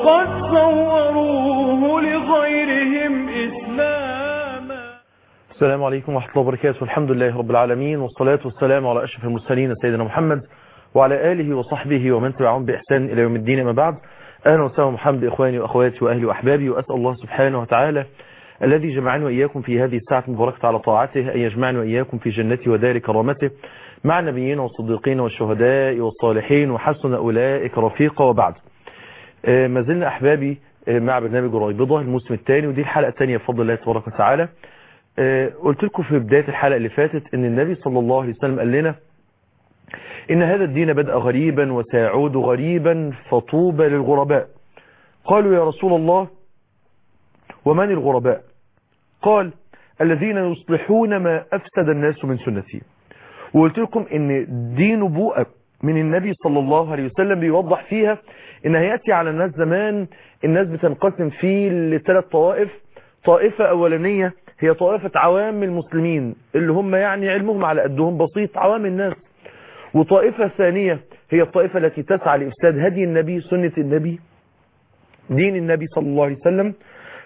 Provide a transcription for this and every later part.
قد صوروه لغيرهم إسلاما. السلام عليكم ورحمة الله وبركاته. الحمد لله رب العالمين، والصلاة والسلام على أشرف المرسلين سيدنا محمد وعلى آله وصحبه ومن تبعهم بإحسان إلى يوم الدين. أما بعد، أهلا وسهلا محمد بإخواني وأخواتي وأهلي وأحبابي، وأسأل الله سبحانه وتعالى الذي جمعني وإياكم في هذه الساعة المباركة على طاعته أن يجمعني وإياكم في جنته ودار كرامته مع النبيين والصديقين والشهداء والصالحين وحسن أولئك رفيقا. وبعد، ما زلنا أحبابي مع برنامج رويبضة الموسم الثاني، ودي الحلقة الثانية بفضل الله تبارك وتعالى. قلت لكم في بداية الحلقة اللي فاتت ان النبي صلى الله عليه وسلم قال لنا ان هذا الدين بدأ غريبا وسيعود غريبا فطوبى للغرباء. قالوا يا رسول الله ومن الغرباء؟ قال الذين يصلحون ما أفسد الناس من سنتي. وقلت لكم ان دي نبوءة من النبي صلى الله عليه وسلم بيوضح فيها ان هيأتي على الناس زمان الناس بتنقسم فيه لثلاث طوائف. طائفة أولانية هي طائفة عوام المسلمين اللي هم يعني علمهم على قدهم بسيط، عوام الناس. وطائفة ثانية هي الطائفة التي تسعى لإفساد هدي النبي، سنة النبي، دين النبي صلى الله عليه وسلم.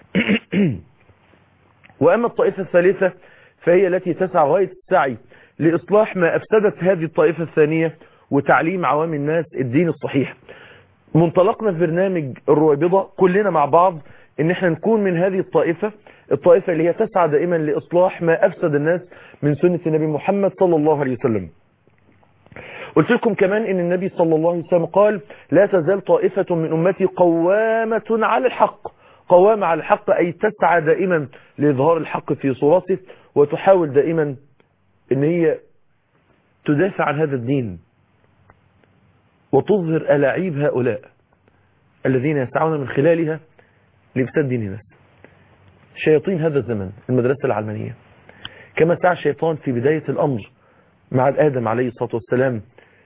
وأما الطائفة الثالثة فهي التي تسعى غاية السعي لإصلاح ما أفسدت هذه الطائفة الثانية وتعليم عوام الناس الدين الصحيح. منطلقنا في برنامج الرويبضة كلنا مع بعض ان احنا نكون من هذه الطائفة اللي هي تسعى دائما لإصلاح ما أفسد الناس من سنة النبي محمد صلى الله عليه وسلم. قلت لكم كمان ان النبي صلى الله عليه وسلم قال لا تزال طائفة من أمتي قوامة على الحق. قوامة على الحق أي تسعى دائما لإظهار الحق في صورته، وتحاول دائما ان هي تدافع عن هذا الدين وتظهر ألاعيب هؤلاء الذين يسعون من خلالها لإفساد دين الناس. شياطين هذا الزمن المدرسة العلمانية، كما سعى الشيطان في بداية الأمر مع آدم عليه الصلاة والسلام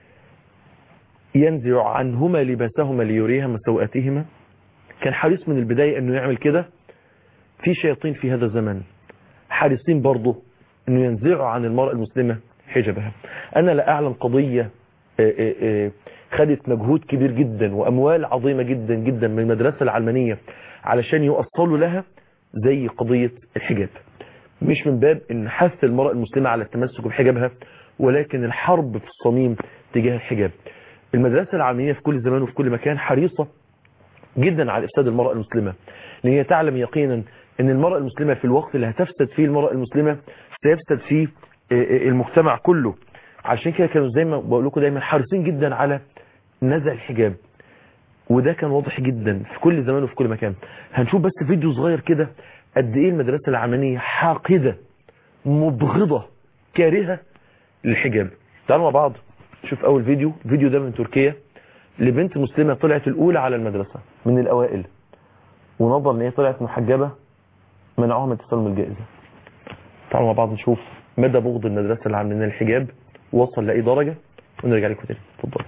ينزع عنهما لباسهما ليريهما سوءاتهما، كان حريص من البداية أنه يعمل كده. في شياطين في هذا الزمن حريصين برضه أنه ينزعوا عن المرأة المسلمة حجابها. أنا لا أعلم قضية خدت مجهود كبير جدا وأموال عظيمة جدا جدا من المدرسة العلمانية علشان يوصلوا لها زي قضية الحجاب. مش من باب ان حث المرأة المسلمة على التمسك بحجابها، ولكن الحرب في الصميم تجاه الحجاب. المدرسة العلمانية في كل زمان وفي كل مكان حريصة جدا على إفساد المرأة المسلمة، لأن هي تعلم يقينا ان المرأة المسلمة في الوقت اللي هتفسد فيه المرأة المسلمة سيفسد فيه المجتمع كله. عشان كده كانوا زي ما بقول لكم دايما حريصين جدا على نزع الحجاب، وده كان واضح جدا في كل زمان وفي كل مكان. هنشوف بس فيديو صغير كده قد ايه المدرسة العلمانية حاقدة مبغضة كارهة للحجاب. تعالوا مع بعض شوف اول فيديو ده من تركيا لبنت مسلمة طلعت الاولى على المدرسة من الاوائل، ونظرا ان هي طلعت محجبة منعوها من تسلم الجائزة. تعالوا مع بعض نشوف مدى بغض المدرسة العلمانية للحجاب وصل لأي درجة، ونرجع لكم تاني. اتفضلوا.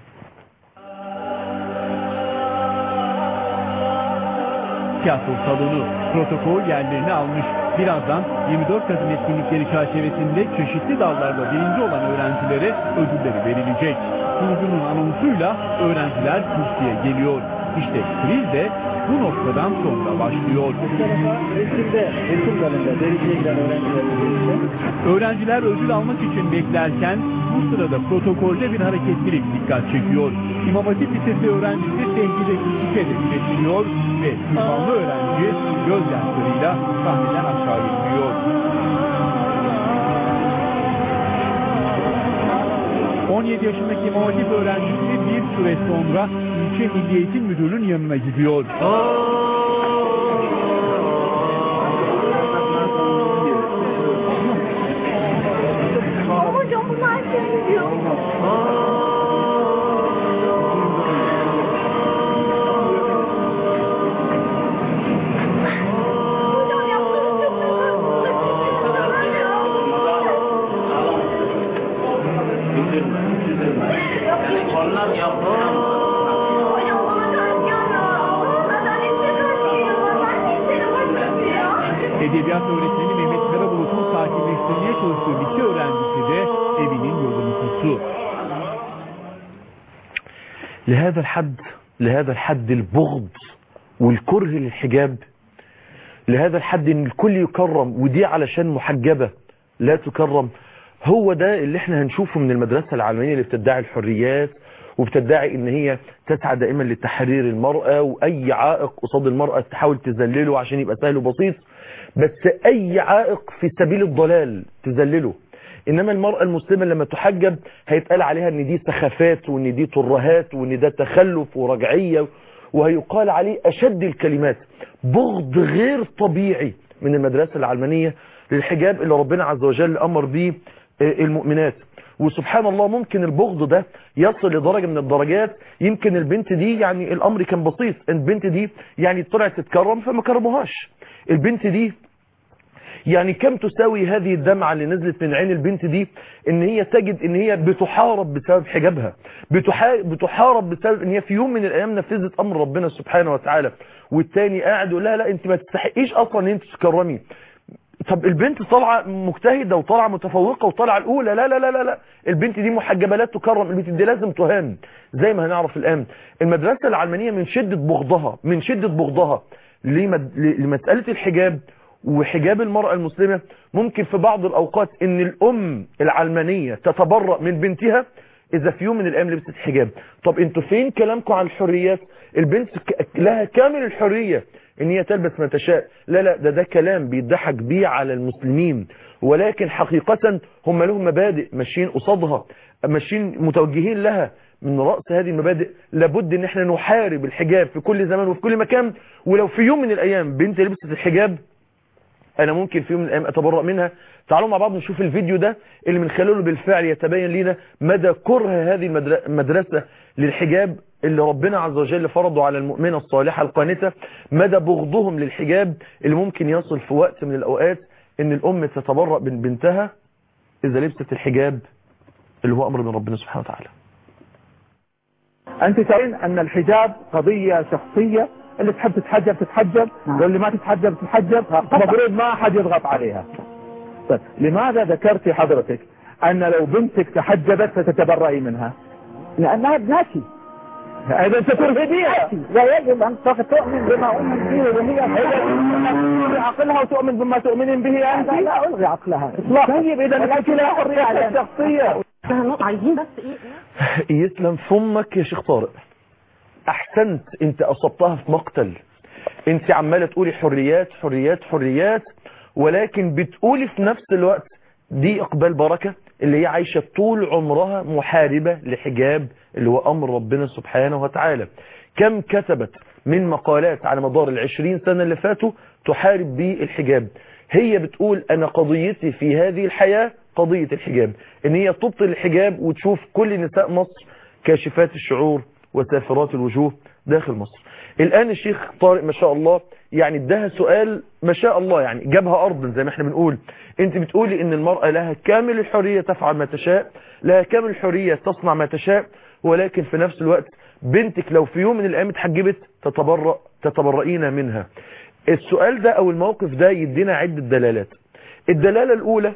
Tiyatro salonu protokol yerlerini almış. Birazdan 24 Kasım etkinlikleri çerçevesinde çeşitli dallarda birinci olan öğrencilere ödülleri verilecek. Sunucunun anonsuyla öğrenciler kürsüye geliyor. İşte kriz de bu noktadan sonra başlıyor. Öğrenciler ödül almak için beklerken bu sırada protokolde bir hareketlilik dikkat çekiyor. İmam Hatip Lisesi öğrencisi tehdide küçüke geçiliyor ve ünvanlı öğrenci gözyaşlarıyla sahneden aşağı iniyor. 17 yaşındaki İmam Hatip öğrencisi bir süre sonra ilçe Milli Eğitim Müdürlüğü'nün yanına gidiyor. Hocam bunlar kim diyor? Edebiyat öğretmeni Mehmet Karabulut'un sakinleştirmeye çalıştığı lise öğrencisi de evinin yolunu tuttu. لهذا الحد البغض والكره للحجاب لهذا الحد ان الكل يكرم ودي علشان محجبة لا تكرم. هو ده اللي احنا هنشوفه من المدرسة العالمية اللي بتدعي الحريات وبتدعي ان هي تسعى دائما لتحرير المرأة، واي عائق قصاد المرأة تحاول تذلله عشان يبقى سهل وبسيط، بس اي عائق في سبيل الضلال تذلله. انما المرأة المسلمة لما تحجب هيتقال عليها ان دي سخافات وان دي ترهات وان ده تخلف ورجعية، وهيقال عليه اشد الكلمات، بغض غير طبيعي من المدرسة العلمانية للحجاب اللي ربنا عز وجل امر به المؤمنات. وسبحان الله ممكن البغض ده يصل لدرجة من الدرجات، يمكن البنت دي يعني الامر كان بسيط، البنت دي يعني طلعت تتكرم فما كرموهاش. البنت دي يعني كم تساوي هذه الدمعة اللي نزلت من عين البنت دي ان هي تجد ان هي بتحارب بسبب حجابها، بتحارب بسبب ان هي في يوم من الايام نفذت امر ربنا سبحانه وتعالى، والتاني قاعد يقول لها لا انت ما تستحقيش اصلا ان انت تكرمي. طب البنت طالعه مجتهده وطالعه متفوقه وطالعه الاولى، لا لا لا لا لا، البنت دي محجبه لا تكرم، البنت دي لازم تهان زي ما هنعرف الان. المدرسه العلمانيه من شده بغضها لمساله الحجاب وحجاب المرأة المسلمة، ممكن في بعض الأوقات ان الأم العلمانية تتبرأ من بنتها إذا في يوم من الأيام لبست حجاب. طب انتوا فين كلامكم عن الحريات؟ البنت لها كامل الحرية ان هي تلبس ما تشاء. لا لا، ده كلام بيضحك بيه على المسلمين، ولكن حقيقة هم لهم مبادئ ماشيين قصادها، ماشيين متوجهين لها. من رأس هذه المبادئ لابد ان احنا نحارب الحجاب في كل زمان وفي كل مكان. ولو في يوم من الأيام بنت لبست الحجاب انا ممكن في يوم من الايام اتبرأ منها. تعالوا مع بعض نشوف الفيديو ده اللي من خلاله بالفعل يتبين لنا مدى كره هذه المدرسة للحجاب اللي ربنا عز وجل فرضه على المؤمنة الصالحة القانتة، مدى بغضهم للحجاب اللي ممكن يصل في وقت من الاوقات ان الام تتبرأ من بنتها اذا لبست الحجاب اللي هو امر من ربنا سبحانه وتعالى. انت ترين ان الحجاب قضية شخصية، اللي تحب تتحجب واللي ما تتحجب المفروض ما احد يضغط عليها. طيب لماذا ذكرتي حضرتك ان لو بنتك تحجبت فتتبرئي منها؟ لأنها ابنتي. اذا ترهبيها. لا يجب أن تؤمن بما أؤمن به، وهي تلغي عقلها وتؤمن بما تؤمنين به أنت؟ لا ألغي عقلها إطلاقا. طيب إذا لك لها حرية شخصية. عايزين بس إيه؟ يسلم فمك يا شيخ طارق، احسنت، انت اصبتها في مقتل. انت عمالة تقولي حريات حريات حريات، ولكن بتقولي في نفس الوقت دي اقبال بركة اللي هي عايشة طول عمرها محاربة لحجاب اللي هو امر ربنا سبحانه وتعالى. كم كتبت من مقالات على مدار 20 سنة اللي فاتوا تحارب به الحجاب. هي بتقول انا قضيتي في هذه الحياة قضية الحجاب، ان هي تبطل الحجاب وتشوف كل نساء مصر كاشفات الشعور وسافرات الوجوه داخل مصر. الآن الشيخ طارق ما شاء الله يعني اداها سؤال ما شاء الله، يعني جابها أرضا زي ما احنا بنقول. انت بتقولي ان المرأة لها كامل الحرية تفعل ما تشاء، لها كامل الحرية تصنع ما تشاء، ولكن في نفس الوقت بنتك لو في يوم من الأيام اتحجبت تتبرئين منها. السؤال ده او الموقف ده يدينا عدة دلالات. الدلالة الأولى،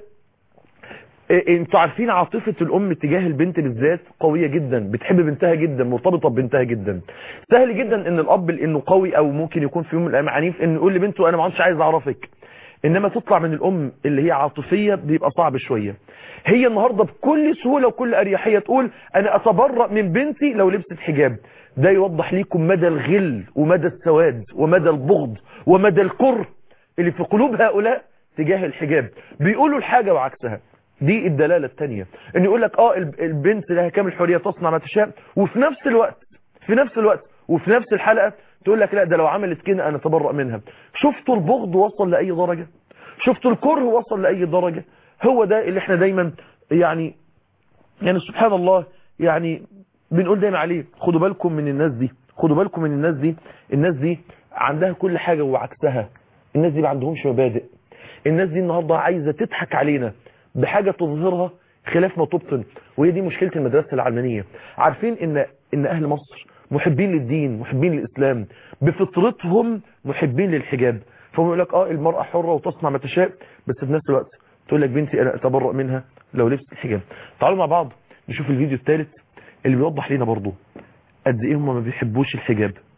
انتوا عارفين عاطفة الام تجاه البنت بالذات قوية جدا، بتحب بنتها جدا، مرتبطة ببنتها جدا. سهل جدا ان الاب لانه قوي او ممكن يكون في يوم من الايام عنيف ان يقول لبنته انا ما عادش عايز اعرفك، انما تطلع من الام اللي هي عاطفية بيبقى صعب شوية. هي النهاردة بكل سهولة وكل اريحية تقول انا اتبرأ من بنتي لو لبست حجاب. ده يوضح ليكم مدى الغل ومدى السواد ومدى البغض ومدى الكره اللي في قلوب هؤلاء تجاه الحجاب، بيقولوا الحاجة وعكسها. دي الدلالة الثانية، ان يقول لك البنت لها كامل حرية تصنع ما تشاء، وفي نفس الوقت وفي نفس الحلقة تقول لك لا ده لو عملت كده انا اتبرأ منها. شفتوا البغض وصل لأي درجة؟ شفتوا الكره وصل لأي درجة؟ هو ده اللي احنا دايما يعني سبحان الله يعني بنقول دايما عليه. خدوا بالكم من الناس دي، خدوا بالكم من الناس دي. الناس دي عندها كل حاجة وعكسها. الناس دي ما عندهمش مبادئ. الناس دي النهاردة عايزة تضحك علينا بحاجة تظهرها خلاف ما تبطن، وهي دي مشكلة المدرسة العلمانية. عارفين ان اهل مصر محبين للدين، محبين للإسلام، بفطرتهم محبين للحجاب. فهم يقول لك المرأة حرة وتصنع ما تشاء، بس في نفس الوقت تقول لك بنتي انا اتبرأ منها لو لبست الحجاب. تعالوا مع بعض نشوف الفيديو الثالث اللي بيوضح لنا برضو قد ايه هم ما بيحبوش الحجاب.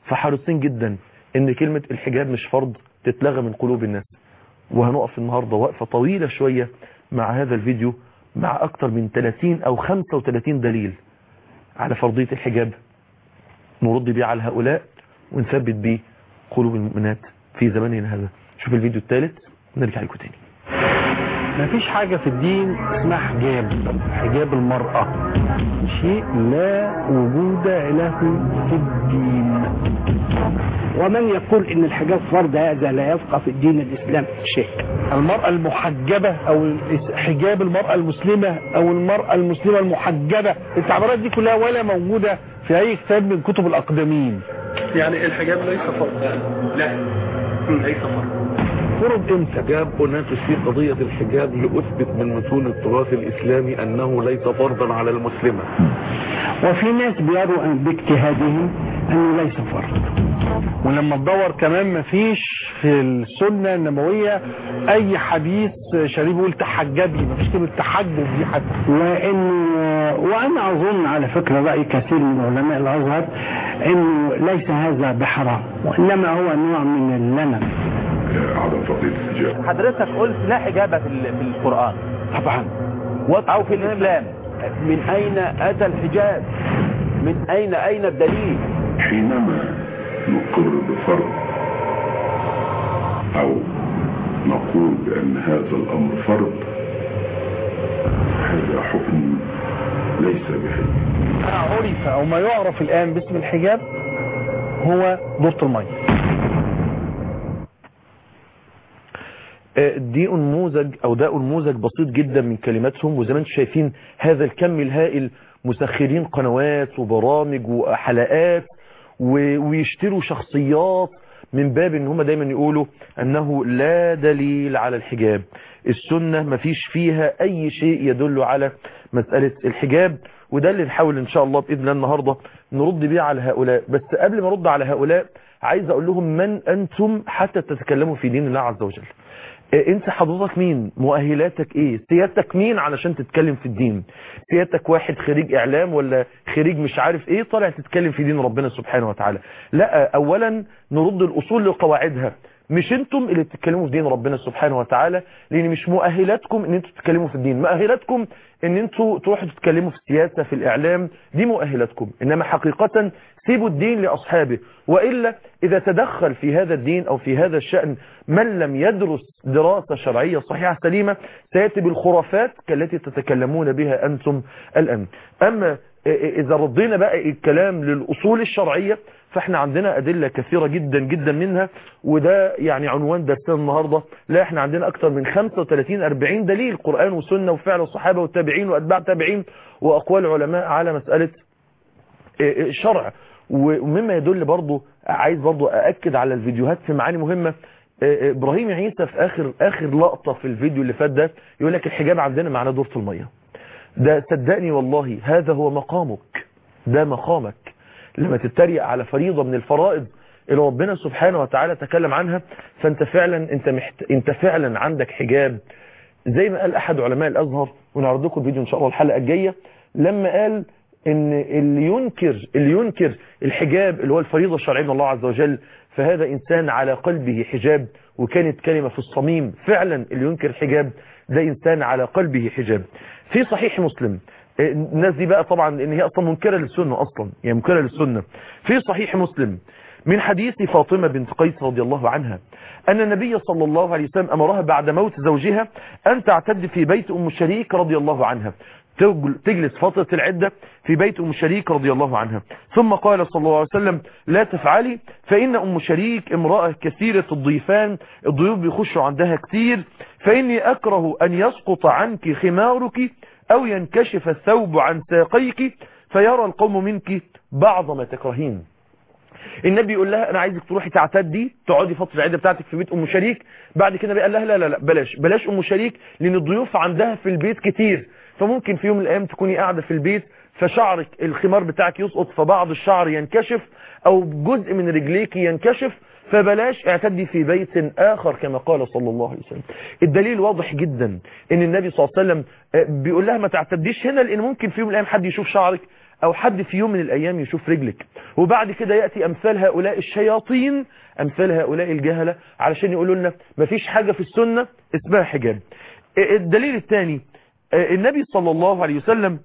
فحريصين جدا ان كلمة الحجاب مش فرض تتلغى من قلوب الناس. وهنقف النهاردة وقفة طويلة شوية مع هذا الفيديو مع اكتر من 30 او 35 دليل على فرضية الحجاب نرد بيه على هؤلاء ونثبت بيه قلوب المؤمنات في زماننا هذا. شوف الفيديو الثالث ونرجع لكم تاني. مفيش حاجة في الدين اسمها حجاب المرأة شيء لا وجود له في الدين. ومن يقول ان الحجاب فرض هذا لا يفقه في الدين الاسلام شيء. المرأة المحجبة او حجاب المرأة المسلمة او المرأة المسلمة المحجبة، التعبيرات دي كلها ولا موجودة في اي كتاب من كتب الاقدمين. يعني الحجاب ليس فرض؟ لا ليس فرض. فرض امتى؟ حجاب أناقش في قضية الحجاب لأثبت من متون التراث الإسلامي أنه ليس فرضا على المسلمة. وفي ناس بيروا باجتهادهم انه ليس فرض. ولما تدور كمان مفيش في السنة النبوية اي حديث شريف يقول تحجبي، مفيش كلمة تحجب دي حتى. وانا اظن على فكرة رأي كثير من علماء الازهر انه ليس هذا بحرام، وانما هو نوع من اللمم. عدم فرضية الحجاب. حضرتك قلت لا حجاب في القرآن طبعا أو في الإسلام. من أين أتى الحجاب؟ من أين الدليل؟ حينما نقر بفرض أو نقول بأن هذا الأمر فرض، هذا حكم ليس بحجاب. عرف أو ما يعرف الآن باسم الحجاب هو دورة المية. دي نموذج او ده نموذج بسيط جدا من كلماتهم. وزي ما انتم شايفين هذا الكم الهائل، مسخرين قنوات وبرامج وحلقات ويشتروا شخصيات من باب ان هم دايما يقولوا انه لا دليل على الحجاب. السنة ما فيش فيها اي شيء يدل على مسألة الحجاب. وده اللي نحاول ان شاء الله باذن الله النهاردة نرد بيه على هؤلاء. بس قبل ما ارد على هؤلاء عايز اقول لهم من انتم حتى تتكلموا في دين الله عز وجل. انت حضرتك مين؟ مؤهلاتك ايه؟ سيادتك مين علشان تتكلم في الدين؟ سيادتك واحد خريج اعلام ولا خريج مش عارف ايه طالع تتكلم في دين ربنا سبحانه وتعالى؟ لا، اولا نرد الاصول لقواعدها. مش انتم اللي بتتكلموا في دين ربنا سبحانه وتعالى، لان مش مؤهلاتكم ان انتوا تتكلموا في الدين. مؤهلاتكم ان انتوا تروحوا تتكلموا في السياسة في الاعلام، دي مؤهلاتكم. انما حقيقة سيبوا الدين لاصحابه. والا اذا تدخل في هذا الدين او في هذا الشأن من لم يدرس دراسة شرعية صحيحة سليمة سيأتي بالخرافات كالتي تتكلمون بها انتم الان. اما اذا ردينا بقى الكلام للاصول الشرعية فاحنا عندنا ادلة كثيرة جدا جدا منها. وده يعني عنوان درسنا النهاردة. لا، احنا عندنا اكتر من 35-40 دليل قرآن وسنة وفعل الصحابة والتابعين واتباع التابعين واقوال علماء على مسألة شرع. ومما يدل برضو عايز برضو أأكد على الفيديوهات في معاني مهمة. إبراهيم عيسى في آخر لقطة في الفيديو اللي فات ده يقول لك الحجاب عندنا معناه دورة المية. ده صدقني والله هذا هو مقامك، ده مقامك لما تتريق على فريضة من الفرائض اللي ربنا سبحانه وتعالى تكلم عنها. فانت فعلا انت فعلا عندك حجاب زي ما قال احد علماء الازهر، ونعرض لكم الفيديو ان شاء الله الحلقة الجاية، لما قال ان اللي ينكر الحجاب اللي هو الفريضة الشرعية من الله عز وجل فهذا انسان على قلبه حجاب. وكانت كلمة في الصميم فعلا، اللي ينكر الحجاب ده انسان على قلبه حجاب. في صحيح مسلم، الناس دي بقى طبعا ان هي اصلا منكرة للسنة، اصلا يعني منكرة للسنة. في صحيح مسلم من حديث فاطمة بنت قيس رضي الله عنها أن النبي صلى الله عليه وسلم أمرها بعد موت زوجها أن تعتد في بيت أم شريك رضي الله عنها، تجلس فترة العدة في بيت أم شريك رضي الله عنها. ثم قال صلى الله عليه وسلم لا تفعلي فإن أم شريك امرأة كثيرة الضيفان، الضيوف بيخشوا عندها كثير، فإني أكره أن يسقط عنك خمارك أو ينكشف الثوب عن ساقيك فيرى القوم منك بعض ما تكرهين. النبي يقول لها انا عايزك تروحي تعتدي تقعدي فتره العده بتاعتك في بيت ام شريك. بعد كده بقى لها لا بلاش ام شريك، لان الضيوف عندها في البيت كتير، فممكن في يوم من الايام تكوني قاعده في البيت فشعرك الخمار بتاعك يسقط فبعض الشعر ينكشف او جزء من رجليك ينكشف، فبلاش اعتدي في بيت اخر كما قال صلى الله عليه وسلم. الدليل واضح جدا ان النبي صلى الله عليه وسلم بيقول لها ما تعتديش هنا، لان ممكن في يوم من الايام حد يشوف شعرك او حد في يوم من الايام يشوف رجلك. وبعد كده يأتي امثال هؤلاء الشياطين، امثال هؤلاء الجهلة، علشان يقولوا لنا مفيش حاجة في السنة اسمها حجاب. الدليل الثاني النبي صلى الله عليه وسلم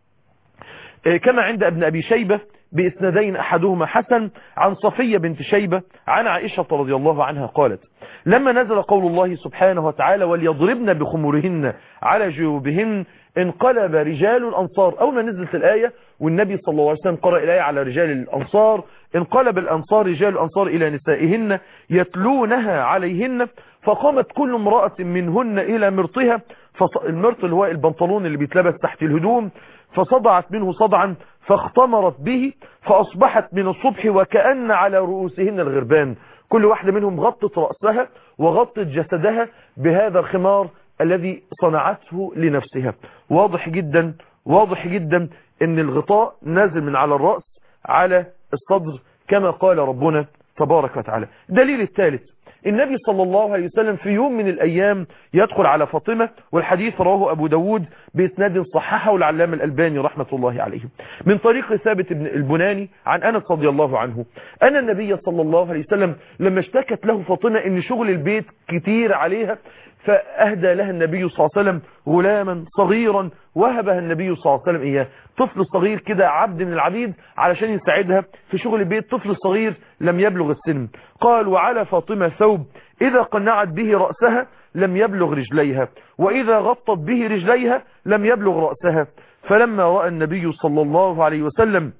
كما عند ابن أبي شيبة بإسنادين أحدهما حسن عن صفية بنت شيبة عن عائشة رضي الله عنها قالت لما نزل قول الله سبحانه وتعالى وليضربن بخمرهن على جيوبهن انقلب رجال الأنصار. أول ما نزلت الآية والنبي صلى الله عليه وسلم قرأ الآية على رجال الأنصار انقلب الأنصار رجال الأنصار إلى نسائهن يتلونها عليهن فقامت كل امرأة منهن إلى مرطها. المرط اللي هو البنطلون اللي بيتلبس تحت الهدوم، فصدعت منه صدعا فاختمرت به فأصبحت من الصبح وكأن على رؤوسهن الغربان. كل واحدة منهم غطت رأسها وغطت جسدها بهذا الخمار الذي صنعته لنفسها. واضح جدا واضح جدا ان الغطاء نازل من على الرأس على الصدر كما قال ربنا تبارك وتعالى. دليل الثالث النبي صلى الله عليه وسلم في يوم من الأيام يدخل على فاطمة، والحديث رواه أبو داود بإسناد صححه العلامة الألباني رحمة الله عليه من طريق ثابت بن البناني عن أنس رضي الله عنه أن النبي صلى الله عليه وسلم لما اشتكت له فاطمة إن شغل البيت كتير عليها فأهدى لها النبي صلى الله عليه وسلم غلاما صغيرا وهبها النبي صلى الله عليه وسلم إياه، طفل صغير كده عبد من العبيد علشان يساعدها في شغل البيت، طفل صغير لم يبلغ السن. قال وعلى فاطمة ثوب إذا قنعت به رأسها لم يبلغ رجليها وإذا غطت به رجليها لم يبلغ رأسها. فلما رأى النبي صلى الله عليه وسلم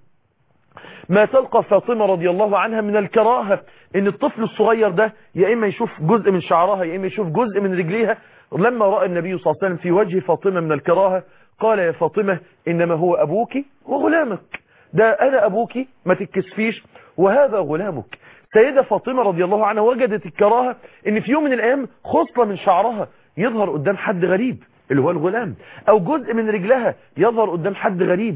ما تلقى فاطمة رضي الله عنها من الكراهة ان الطفل الصغير ده يا اما يشوف جزء من شعرها يا اما يشوف جزء من رجليها، لما رأى النبي صلى الله عليه وسلم في وجه فاطمة من الكراهة قال يا فاطمة انما هو ابوك وغلامك، ده انا ابوك ما تتكسفيش وهذا غلامك. سيدة فاطمة رضي الله عنها وجدت الكراهة ان في يوم من الايام خصلة من شعرها يظهر قدام حد غريب اللي هو الغلام، او جزء من رجلها يظهر قدام حد غريب،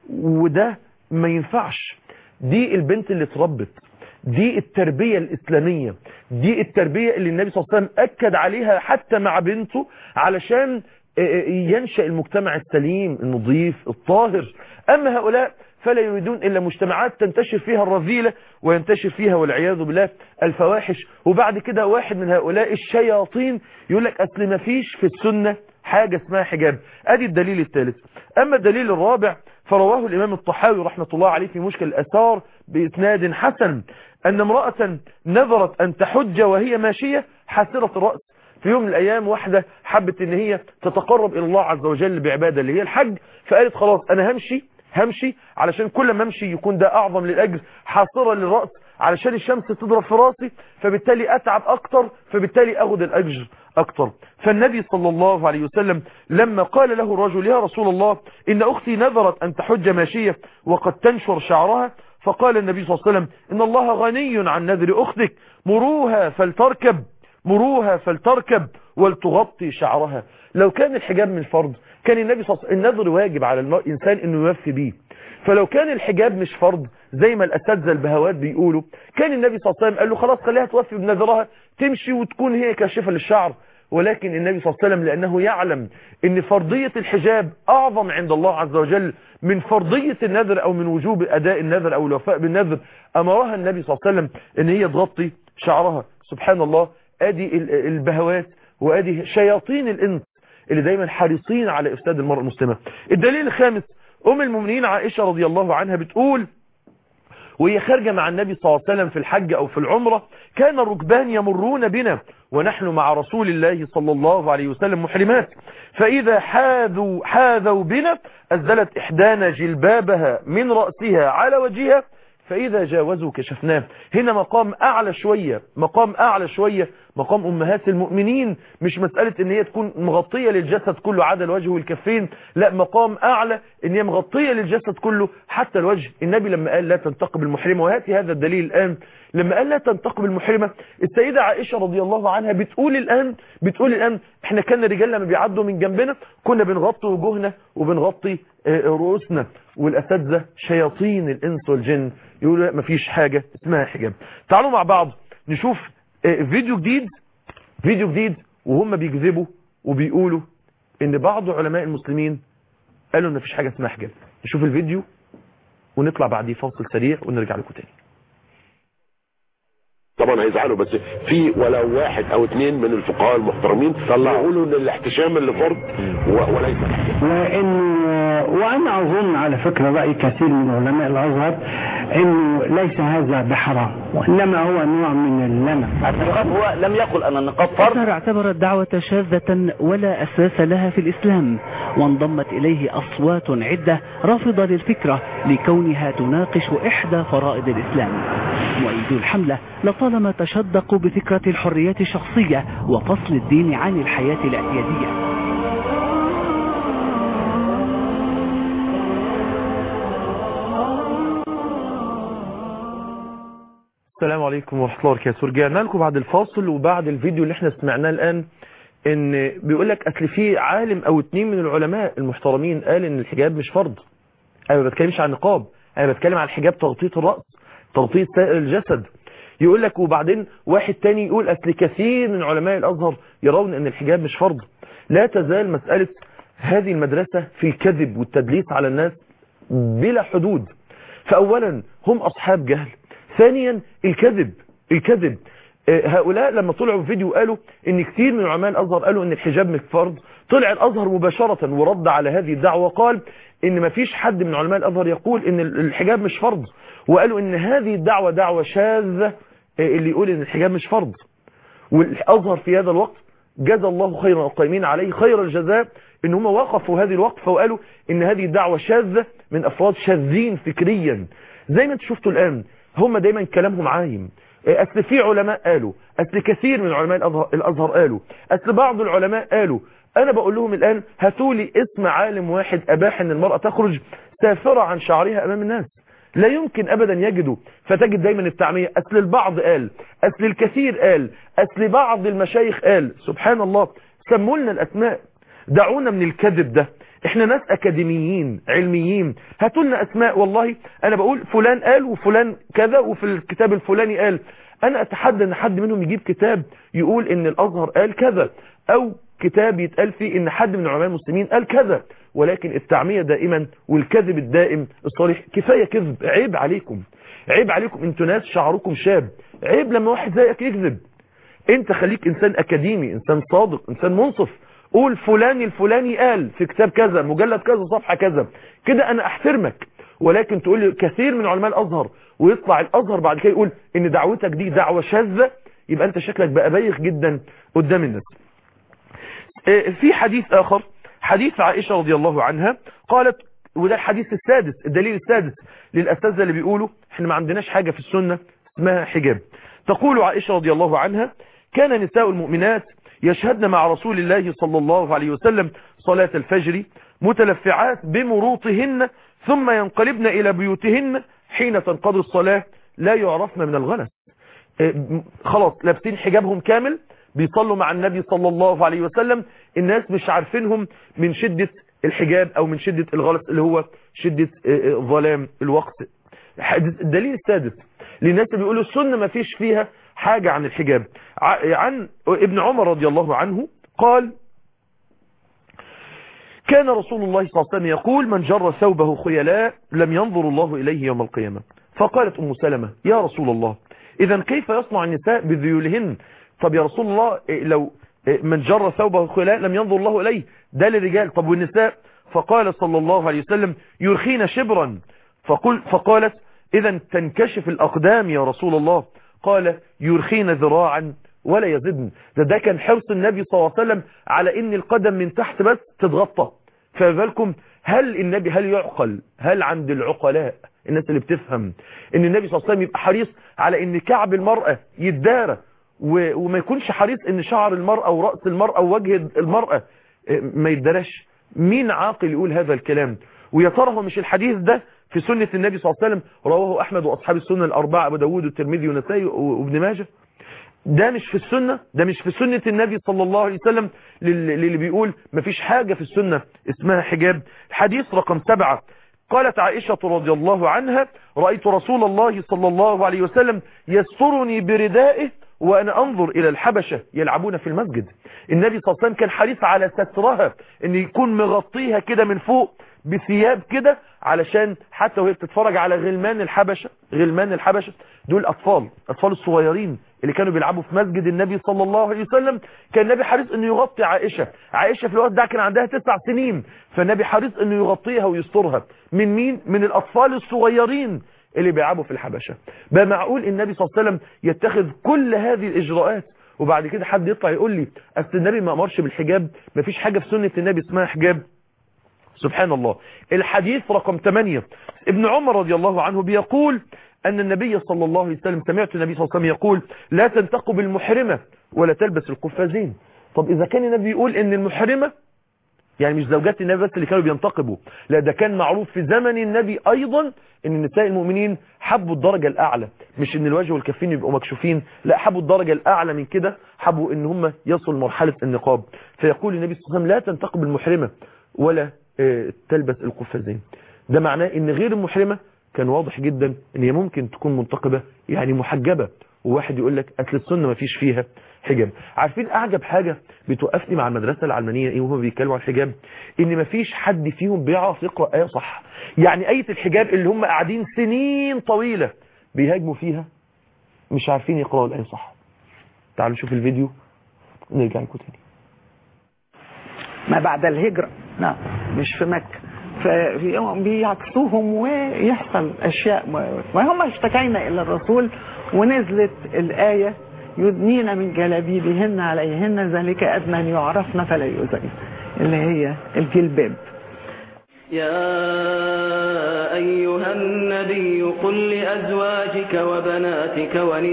وده ما ينفعش. دي البنت اللي اتربت، دي التربية الإسلامية، دي التربية اللي النبي صلى الله عليه وسلم أكد عليها حتى مع بنته علشان ينشأ المجتمع السليم النظيف الطاهر. أما هؤلاء فلا يريدون إلا مجتمعات تنتشر فيها الرذيلة وينتشر فيها والعياذ بالله الفواحش، وبعد كده واحد من هؤلاء الشياطين يقول لك أصل ما فيش في السنة حاجة اسمها حجاب. أدي الدليل الثالث. أما الدليل الرابع فرواه الإمام الطحاوي رحمة الله عليه في مشكل الأثار بإسناد حسن أن امرأة نذرت أن تحج وهي ماشية حاسرة الرأس. في يوم من الأيام واحدة حبت أن هي تتقرب إلى الله عز وجل بعبادة اللي هي الحج، فقالت خلاص أنا همشي علشان كل ما امشي يكون ده أعظم للأجر، حاصرة للرأس علشان الشمس تضرب في راسي فبالتالي أتعب أكتر فبالتالي أخذ الأجر أكتر. فالنبي صلى الله عليه وسلم لما قال له الرجل يا رسول الله إن أختي نذرت أن تحج ماشية وقد تنشر شعرها، فقال النبي صلى الله عليه وسلم إن الله غني عن نذر أختك مروها فلتركب ولتغطي شعرها. لو كان الحجاب من فرض كان النبي صلى الله عليه وسلم النذر واجب على الإنسان إنه يوفي به، فلو كان الحجاب مش فرض زي ما الأساتذة البهوات بيقولوا كان النبي صلى الله عليه وسلم قال له خلاص خليها توفي بنذرها تمشي وتكون هي كاشفة للشعر. ولكن النبي صلى الله عليه وسلم لأنه يعلم ان فرضية الحجاب أعظم عند الله عز وجل من فرضية النذر أو من وجوب أداء النذر أو الوفاء بالنذر، أمرها النبي صلى الله عليه وسلم ان هي تغطي شعرها. سبحان الله، ادي البهوات وادي شياطين الإنس اللي دايما حريصين على إفساد المرأة المسلمة. الدليل الخامس أم المؤمنين عائشة رضي الله عنها بتقول وهي خارجة مع النبي صلى الله عليه وسلم في الحج أو في العمرة كان الركبان يمرون بنا ونحن مع رسول الله صلى الله عليه وسلم محرمات، فإذا حاذوا بنا أزلت إحدانا جلبابها من رأسها على وجهها فإذا جاوزوا كشفناه. هنا مقام أعلى شوية، مقام أمهات المؤمنين، مش مسألة ان هي تكون مغطية للجسد كله عدا الوجه والكفين، لا مقام أعلى ان هي مغطية للجسد كله حتى الوجه. النبي لما قال لا تنتقب المحرمة، وهاتي هذا الدليل الآن، لما قال لا تنتقب المحرمة السيدة عائشة رضي الله عنها بتقول الآن احنا كان الرجال لما بيعدوا من جنبنا كنا بنغطي وجوهنا وبنغطي رؤوسنا، والأساتذة شياطين الإنس والجن يقولوا لا مفيش حاجة اسمها حجاب. تعالوا مع بعض نشوف فيديو جديد وهم بيكذبوا وبيقولوا ان بعض علماء المسلمين قالوا ان مفيش حاجة اسمها حجاب. نشوف الفيديو ونطلع بعديه فاصل سريع ونرجع لكم تاني. طبعا هيزعلوا، بس في ولو واحد او اثنين من الفقهاء المحترمين يقولوا ان الاحتشام اللي فرض وليس وانا اظن على فكرة رأي كثير من علماء الازهر انه ليس هذا بحرام، وانما هو نوع من اللمع. النقاب هو لم يقل ان النقاب فرض. الازهر اعتبر الدعوة شاذة ولا اساس لها في الاسلام، وانضمت اليه اصوات عدة رافضة للفكرة لكونها تناقش احدى فرائض الاسلام. مؤيدو الحملة لطالما تشدقوا بفكرة الحريات الشخصية وفصل الدين عن الحياة الاعتيادية. السلام عليكم ورحمة الله وبركاته. رجعنا لكم بعد الفاصل وبعد الفيديو اللي احنا سمعناه الآن، ان بيقول لك اصل في عالم او اتنين من العلماء المحترمين قال ان الحجاب مش فرض. انا ما بتكلمش عن النقاب، انا بتكلم عن الحجاب تغطية الرأس، تغطية سائر الجسد. يقول لك وبعدين واحد تاني يقول اصل كثير من علماء الازهر يرون ان الحجاب مش فرض. لا تزال مسألة هذه المدرسة في الكذب والتدليس على الناس بلا حدود. فاولا هم اصحاب جهل، ثانيا الكذب. هؤلاء لما طلعوا في فيديو قالوا ان كثير من علماء الازهر قالوا ان الحجاب مش فرض، طلع الازهر مباشرة ورد على هذه الدعوة وقال ان ما فيش حد من علماء الازهر يقول ان الحجاب مش فرض، وقالوا ان هذه الدعوة دعوة شاذة اللي يقول ان الحجاب مش فرض. والازهر في هذا الوقت جزى الله خيرا القائمين عليه خير الجزاء ان هم وقفوا هذه الوقفة وقالوا ان هذه الدعوة شاذة من افراد شاذين فكريا. زي ما انت شفتوا الان هم دايما كلامهم عايم. اصل في علماء قالوا، اصل كثير من علماء الازهر قالوا، اصل بعض العلماء قالوا. انا بقول لهم الان هاتوا لي اسم عالم واحد اباح ان المرأة تخرج سافرة عن شعرها امام الناس. لا يمكن ابدا يجدوا. فتجد دايما التعمية، اصل البعض قال، اصل الكثير قال، اصل بعض المشايخ قال. سبحان الله، سموا لنا الاسماء، دعونا من الكذب ده. احنا ناس اكاديميين علميين، هاتوا لنا اسماء. والله انا بقول فلان قال وفلان كذا وفي الكتاب الفلاني قال. انا اتحدى ان حد منهم يجيب كتاب يقول ان الازهر قال كذا، او كتاب يتقال فيه ان حد من علماء المسلمين قال كذا. ولكن التعمية دائما والكذب الدائم الصريح. كفاية كذب، عيب عليكم، عيب عليكم. انتوا ناس شعركم شاب، عيب لما واحد زيك يكذب. انت خليك انسان اكاديمي، انسان صادق، انسان منصف. قول فلان الفلاني قال في كتاب كذا، مجلد كذا، صفحة كذا، كده انا احترمك. ولكن تقول لي كثير من علماء الازهر ويطلع الازهر بعد كده يقول ان دعوتك دي دعوة شاذة، يبقى انت شكلك بقى بايخ جدا قدام الناس. في حديث اخر، حديث عائشة رضي الله عنها قالت، وده الحديث السادس، الدليل السادس للأساتذة اللي بيقولوا احنا ما عندناش حاجة في السنة اسمها حجاب. تقول عائشة رضي الله عنها كان نساء المؤمنات يشهدن مع رسول الله صلى الله عليه وسلم صلاة الفجر متلفعات بمروطهن ثم ينقلبن إلى بيوتهن حين تنقضي الصلاة لا يعرفن من الغلس. خلاص لابسين حجابهم كامل بيصلوا مع النبي صلى الله عليه وسلم، الناس مش عارفينهم من شدة الحجاب او من شدة الغلس اللي هو شدة ظلام الوقت. الدليل السادس للناس اللي بيقولوا السنة ما فيش فيها حاجة عن الحجاب، عن ابن عمر رضي الله عنه قال كان رسول الله صلى الله عليه وسلم يقول من جر ثوبه خيلاء لم ينظر الله إليه يوم القيامة. فقالت أم سلمة يا رسول الله إذا كيف يصنع النساء بذيولهن؟ طب يا رسول الله لو من جر ثوبه خيلاء لم ينظر الله إليه، ده للرجال، طب والنساء؟ فقال صلى الله عليه وسلم يرخين شبرا. فقالت إذا تنكشف الأقدام يا رسول الله. قال يرخين ذراعا ولا يزدن. ده كان حرص النبي صلى الله عليه وسلم على ان القدم من تحت بس تتغطى. فبالكم هل النبي هل يعقل، هل عند العقلاء الناس اللي بتفهم ان النبي صلى الله عليه وسلم يبقى حريص على ان كعب المرأة يتدارى وما يكونش حريص ان شعر المرأة ورأس المرأة ووجه المرأة ما يتدارش؟ مين عاقل يقول هذا الكلام؟ ويا ترى هو مش الحديث ده في سنة النبي صلى الله عليه وسلم رواه أحمد وأصحاب السنة الأربعة أبو داود والترمذي والنسائي وابن ماجه؟ ده مش في السنة، ده مش في سنة النبي صلى الله عليه وسلم اللي بيقول مفيش حاجة في السنة اسمها حجاب. حديث رقم 7 قالت عائشة رضي الله عنها رأيت رسول الله صلى الله عليه وسلم يسترني بردائه وأنا أنظر إلى الحبشة يلعبون في المسجد. النبي صلى الله عليه وسلم كان حريص على سترها، ان يكون مغطيها كده من فوق بثياب كده علشان حتى وهي بتتفرج على غلمان الحبشة دول أطفال الصغيرين اللي كانوا بيلعبوا في مسجد النبي صلى الله عليه وسلم. كان النبي حريص انه يغطي عائشة في الوقت ده كان عندها 9 سنين، فالنبي حريص انه يغطيها ويسترها من مين؟ من الأطفال الصغيرين اللي بيلعبوا في الحبشة. بقى معقول النبي صلى الله عليه وسلم يتخذ كل هذه الإجراءات وبعد كده حد يطلع يقول لي أصل النبي ما أمرش بالحجاب؟ مفيش حاجة في سنة النبي اسمها حجاب. سبحان الله. الحديث رقم 8، ابن عمر رضي الله عنه بيقول أن النبي صلى الله عليه وسلم، سمعت النبي صلى الله عليه وسلم يقول لا تنتقب المحرمة ولا تلبس القفازين. طب إذا كان النبي يقول أن المحرمة يعني مش زوجات النبي بس اللي كانوا بينتقبوا، لا ده كان معروف في زمن النبي أيضا أن نساء المؤمنين حبوا الدرجة الأعلى، مش أن الوجه والكفين يبقوا مكشوفين، لا حبوا الدرجة الأعلى من كده، حبوا أن هم يصلوا لمرحلة النقاب. فيقول النبي صلى الله عليه وسلم لا تنتقب المحرمة ولا تلبس القفازين. ده معناه أن غير المحرمة كان واضح جدا أن هي ممكن تكون منتقبة يعني محجبة، وواحد يقول لك أصل السنة ما فيش فيها حجاب. عارفين أعجب حاجة بتوقفني مع المدرسة العلمانية إيه وهم بيتكلموا عن الحجاب؟ إن ما فيش حد فيهم بيعرف يقرأ آية صح. يعني آية الحجاب اللي هم قاعدين سنين طويلة بيهاجموا فيها مش عارفين يقرأوا الآية صح. تعالوا نشوف الفيديو ونرجع لكم تاني. ما بعد الهجرة نعم مش في مكة، بيعكسوهم ويحصل أشياء، وهم اشتكينا إلى الرسول ونزلت الآية يدنين من جلابيبهن عليهن ذلك أدنى أن يعرفن فلا يؤذين، اللي هي الجلباب. يا أيها النبي قل لأزواجك وبناتك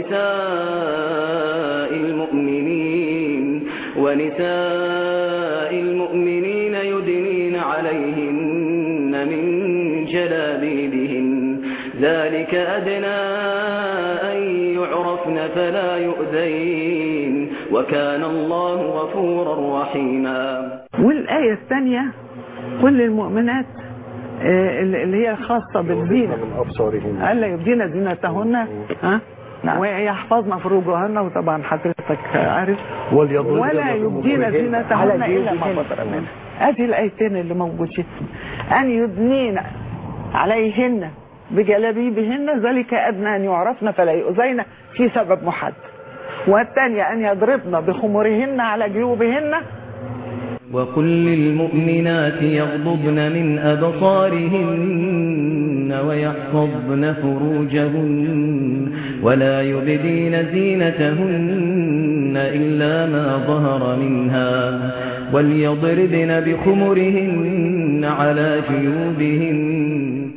ونساء المؤمنين يدنين عليهن من جلابيبهن ذلك أدنى أن يعرفن فلا يؤذين وكان الله غفورا رحيما. والآية الثانية كل المؤمنات اللي هي خاصة بالزينة ألا يبدين زينتهن ويحفظن فروجهن، وطبعا حضرتك عارف ولا يبدين زينتهن إلا ما بطر منها. هذه الآيتين اللي موجودين أن يدنين عليهن بجلابيبهن ذلك أدنى أن يعرفن فلا يؤذين في سبب محدد، والثانية أن يضربن بخمرهن على جيوبهن. وقل للمؤمنات يغضضن من أبصارهن ويحفظن فروجهن ولا يبدين زينتهن إلا ما ظهر منها وليضربن بخمرهن على جيوبهن.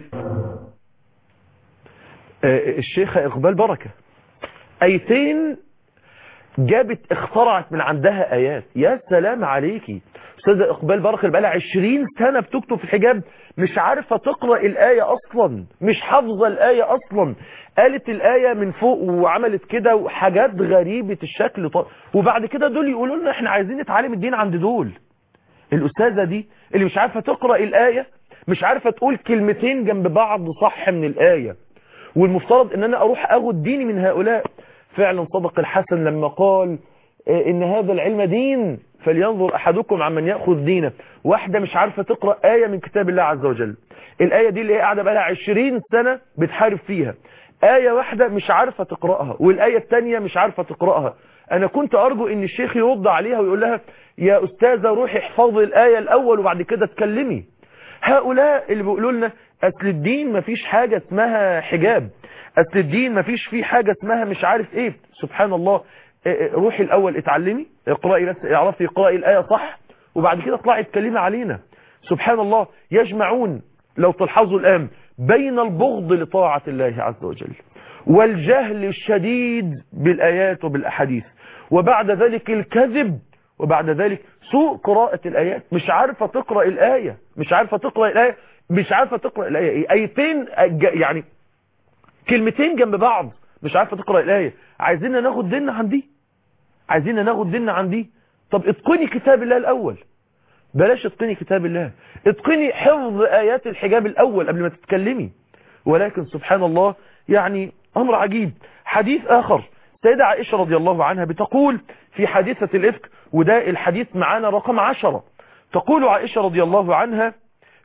الشيخة إقبال بركة آيتين جابت اخترعت من عندها آيات. يا سلام عليكي أستاذة إقبال بركة اللي بقالها 20 سنة بتكتب في الحجاب مش عارفة تقرأ الآية أصلا، مش حافظة الآية أصلا، قالت الآية من فوق وعملت كده وحاجات غريبة الشكل. وبعد كده دول يقولوا لنا احنا عايزين نتعلم الدين عند دول. الأستاذة دي اللي مش عارفة تقرأ الآية، مش عارفة تقول كلمتين جنب بعض صح من الآية، والمفترض ان انا اروح اخد ديني من هؤلاء. فعلا صدق الحسن لما قال ان هذا العلم دين فلينظر احدكم عمن ياخذ دينه. واحده مش عارفه تقرا ايه من كتاب الله عز وجل، الايه دي اللي هي قاعده بقى لها 20 سنه بتحارب فيها، ايه واحده مش عارفه تقراها والايه الثانيه مش عارفه تقراها. انا كنت ارجو ان الشيخ يرد عليها ويقول لها يا استاذه روحي احفظي الايه الاول وبعد كده اتكلمي. هؤلاء اللي بيقولوا لنا اصل الدين مفيش حاجه اسمها حجاب، اصل الدين مفيش فيه حاجه اسمها مش عارف ايه. سبحان الله. روحي الاول اتعلمي، اقراي بس اعرفي اقراي الايه صح وبعد كده اطلعي اتكلمي علينا. سبحان الله. يجمعون لو تلاحظوا الان بين البغض لطاعه الله عز وجل والجهل الشديد بالايات وبالاحاديث، وبعد ذلك الكذب، وبعد ذلك سوء قراءة الآيات. مش عارفة تقرأ الآية، مش عارفة تقرأ الآية، مش عارفة تقرأ الآية ايه، آيتين يعني كلمتين جنب بعض مش عارفة تقرأ الآية. عايزين ناخد ديننا عن دي، عايزين ناخد ديننا عن دي. طب اتقني كتاب الله الأول، بلاش اتقني كتاب الله، اتقني حفظ آيات الحجاب الأول قبل ما تتكلمي. ولكن سبحان الله يعني أمر عجيب. حديث آخر سيدة عائشة رضي الله عنها بتقول في حادثة الإفك، وده الحديث معانا رقم 10، تقول عائشة رضي الله عنها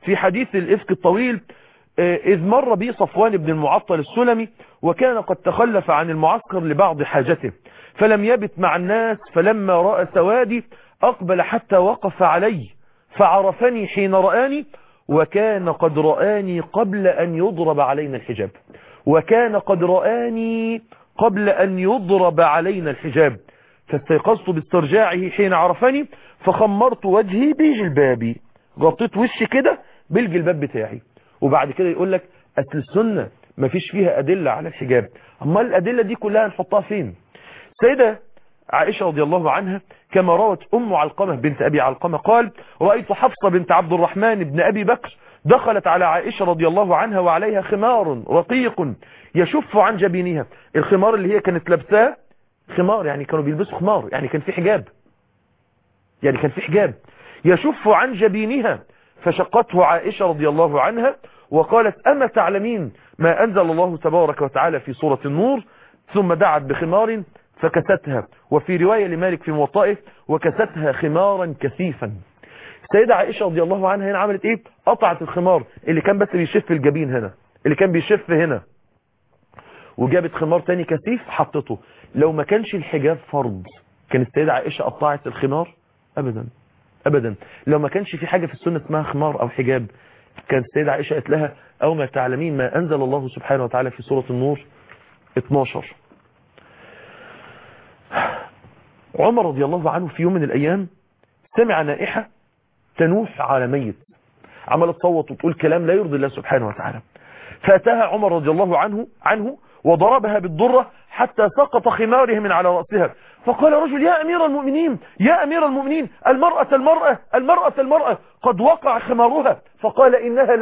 في حديث الإفك الطويل إذ مر بي صفوان بن المعطل السلمي وكان قد تخلف عن المعسكر لبعض حاجته فلم يبت مع الناس فلما رأى سوادي أقبل حتى وقف علي فعرفني حين رآني وكان قد رآني قبل أن يضرب علينا الحجاب وكان قد رآني قبل أن يضرب علينا الحجاب فاستيقظت باسترجاعه حين عرفني فخمرت وجهي بجلبابي غطيت وشي كده بالجلباب بتاعي. وبعد كده يقول لك أصل السنة مفيش فيها أدلة على الحجاب. أما الأدلة دي كلها نحطها فين؟ سيدة عائشة رضي الله عنها كما روت أم علقمة بنت أبي علقمة قال رأيت حفصة بنت عبد الرحمن بن أبي بكر دخلت على عائشة رضي الله عنها وعليها خمار رقيق يشف عن جبينها. الخمار اللي هي كانت لابساه خمار يعني كانوا بيلبسوا خمار يعني كان في حجاب يشف عن جبينها فشقته عائشة رضي الله عنها وقالت أما تعلمين ما أنزل الله تبارك وتعالى في سورة النور ثم دعت بخمار فكستها وفي رواية لمالك في موطئه وكستها خمارا كثيفا. السيدة عائشة رضي الله عنها هنا عملت ايه؟ قطعت الخمار اللي كان بس بيشف الجبين هنا اللي كان بيشف هنا وجابت خمار تاني كثيف حطته. لو ما كانش الحجاب فرض كانت السيدة عائشة قطعت الخمار؟ أبدا. لو ما كانش في حاجة في السنة اسمها خمار أو حجاب كانت السيدة عائشة قالت لها أو ما تعلمين ما أنزل الله سبحانه وتعالى في سورة النور 12. عمر رضي الله عنه في يوم من الأيام سمع نائحة تنوح على ميت عملت تصوت وتقول كلام لا يرضي الله سبحانه وتعالى فأتاها عمر رضي الله عنه وضربها بالضرة حتى سقط خماره من على رأسها فقال رجل يا أمير المؤمنين المرأة قد وقع خمارها فقال إنها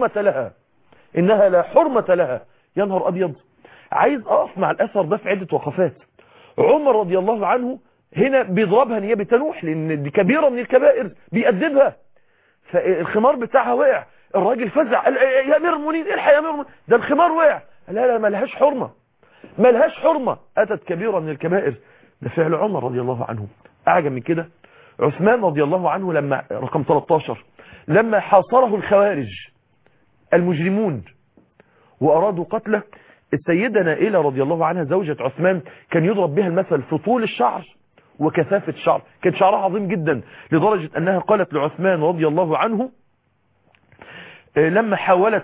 لا حرمة لها. يا نهار أبيض. عايز أقف مع الأثر ده في عدة وقفات. عمر رضي الله عنه هنا بيضربها ان هي بتنوح لان دي كبيرة من الكبائر بيأدبها فالخمار بتاعها وقع. الراجل فزع قال يا امير المؤمنين الحق يا امير المؤمنين ده الخمار وقع. لا ملهاش حرمة أتت كبيرة من الكبائر. ده فعل عمر رضي الله عنه. أعجب من كده عثمان رضي الله عنه لما رقم 13 لما حاصره الخوارج المجرمون وأرادوا قتله السيدة نائلة رضي الله عنها زوجة عثمان كان يضرب بها المثل في طول الشعر وكثافة الشعر. كان شعرها عظيم جدا لدرجة أنها قالت لعثمان رضي الله عنه لما حاولت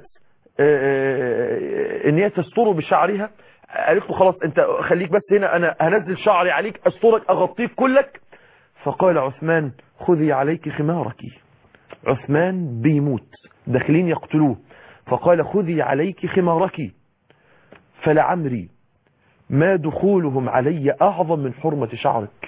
ان هي تستره بشعرها قالت له خلاص انت خليك بس هنا انا هنزل شعري عليك استرك اغطيك كلك. فقال عثمان خذي عليك خمارك. عثمان بيموت داخلين يقتلوه فقال خذي عليك خمارك فلعمري ما دخولهم علي اعظم من حرمة شعرك.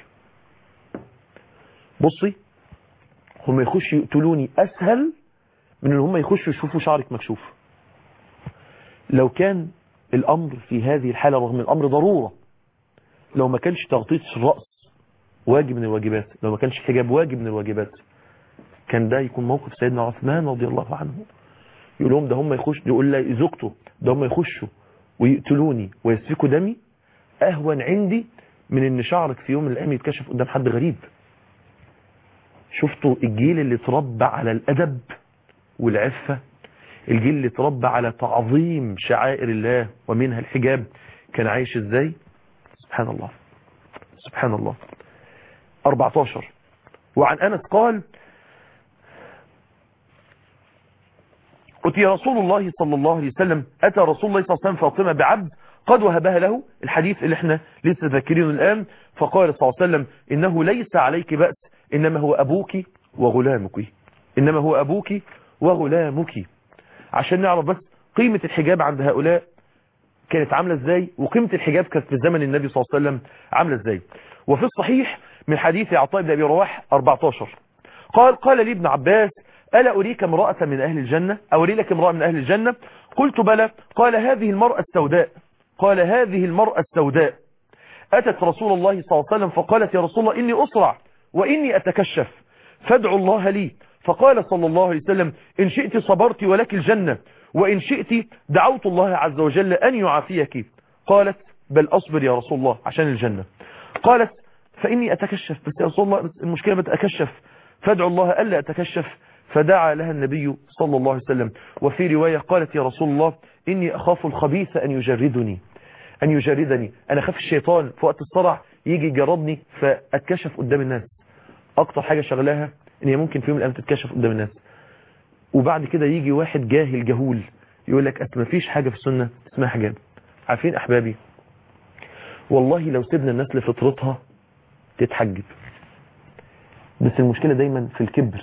بصي هم يخشوا يقتلوني اسهل من ان هم يخشوا يشوفوا شعرك مكشوف. لو كان الامر في هذه الحالة رغم الامر ضرورة لو ما كانش تغطية الرأس واجب من الواجبات لو ما كانش حجاب واجب من الواجبات كان ده يكون موقف سيدنا عثمان رضي الله عنه. يقول لهم ده هم يخشوا يقول لي زوجته ده هم يخشوا ويقتلوني ويسفكوا دمي اهون عندي من ان شعرك في يوم من الايام يتكشف قدام حد غريب. شفتوا الجيل اللي اتربى على الادب والعفة الجيل اللي اتربى على تعظيم شعائر الله ومنها الحجاب كان عايش ازاي؟ سبحان الله. 14 وعن أنس قال أتي رسول الله صلى الله عليه وسلم أتى رسول الله صلى الله عليه وسلم فاطمة بعبد قد وهبها له الحديث اللي احنا لسه ذاكرينه الآن. فقال صلى الله عليه وسلم إنه ليس عليك بأس إنما هو أبوك وغلامك. عشان نعرف بس قيمة الحجاب عند هؤلاء كانت عاملة ازاي وقيمة الحجاب كانت في زمن النبي صلى الله عليه وسلم عاملة ازاي. وفي الصحيح من حديث عطاء بن أبي رواح 14 قال لي ابن عباس ألا أريك امرأة من أهل الجنة أوري لك امرأة من أهل الجنة قلت بلى قال هذه المرأة السوداء أتت رسول الله صلى الله عليه وسلم فقالت يا رسول الله إني أسرع وإني أتكشف فادعوا الله لي. فقال صلى الله عليه وسلم إن شئت صبرت ولك الجنة وإن شئت دعوت الله عز وجل أن يعافيك. قالت بل أصبر يا رسول الله عشان الجنة. قالت فإني أتكشف بس يا رسول الله المشكلة بتأكشف فادعوا الله ألا أتكشف فدعا لها النبي صلى الله عليه وسلم. وفي رواية قالت يا رسول الله إني أخاف الخبيث أن يجردني، أنا خاف الشيطان في وقت الصرع يجي يجردني فأتكشف قدام الناس. أكتر حاجة شغلاها إن هي ممكن في يوم من الأيام تتكشف قدام الناس. وبعد كده يجي واحد جاهل جهول يقول لك ما فيش حاجة في السنة اسمها حجاب. عارفين أحبابي، والله لو سيبنا الناس لفطرتها تتحجب، بس المشكلة دايما في الكبر.